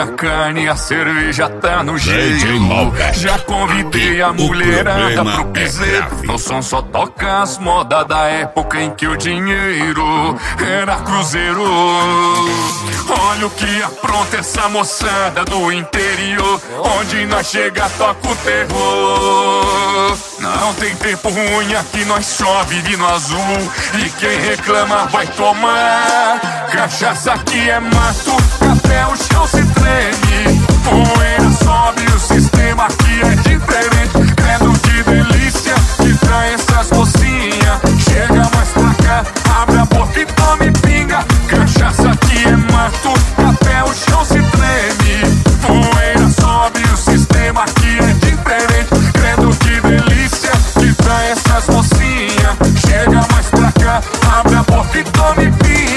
a carne, a cerveja tá no jeito. Já convidei a mulherada pro piseiro. No som só toca as modas da época em que o dinheiro era cruzeiro. Olha o que apronta essa moçada do interior. Onde nós chega toca o terror. Não tem tempo ruim, aqui nós só vive no azul. E quem reclama vai tomar. Cachaça aqui é mato, até o chão se treme. Poeira sobe, o sistema aqui é diferente. Credo que delícia, que trai essas mocinhas. Chega mais pra cá, abre a boca e tome pinga. Cachaça aqui é mato, até o chão se treme. Poeira sobe, o sistema aqui é diferente. Credo que delícia, que trai essas mocinhas. Chega mais pra cá, abre a boca e tome pinga.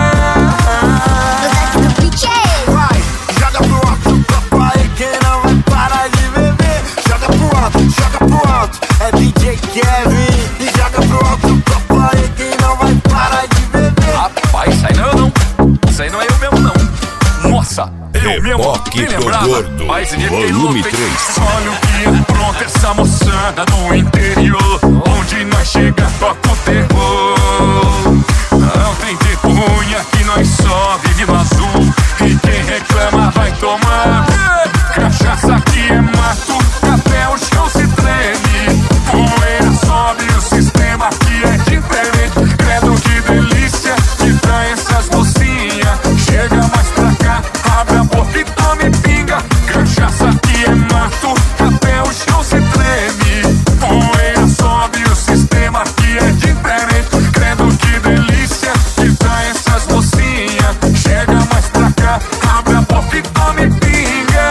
Vai, joga pro alto o copo aí que não vai parar de beber. Joga pro alto, é DJ Kevin. E joga pro alto o copo aí que não vai parar de beber. Rapaz, isso aí não é eu não. Isso aí não é eu mesmo não. Nossa, eu mesmo nem lembrava. Mas esse dia fiquei louco, hein? Olha o que apronta essa moçada do interior. Onde nós chega toca o terror. Não tem tempo ruim, aqui nós só vive no azul. E quem reclama vai tomar. Cachaça aqui é mato, até o chão se treme. Poeira sobe, o sistema aqui é diferente. Credo que delícia, que trai essas mocinhas. Chega mais pra cá, abre a boca e tome pinga. Cachaça aqui é mato, até o chão se treme. Poeira sobe, o sistema aqui é diferente. Credo que delícia, que trai essas mocinhas. Chega mais pra cá, abre a boca e tome pinga.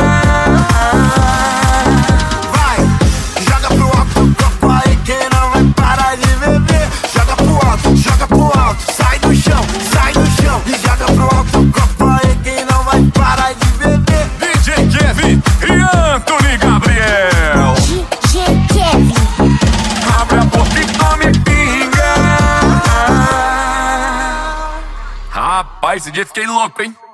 Vai, joga pro alto o copo aí que não vai parar de beber. Joga pro alto, sai do chão. E joga pro alto o copo aí que não vai parar de beber. DJ Kevin e Anthony Gabriel. DJ Kevin. Abre a boca e tome pinga. Rapaz, esse dia fiquei louco, hein?